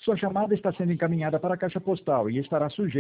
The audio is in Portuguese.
Sua chamada está sendo encaminhada para a caixa postal e estará sujeita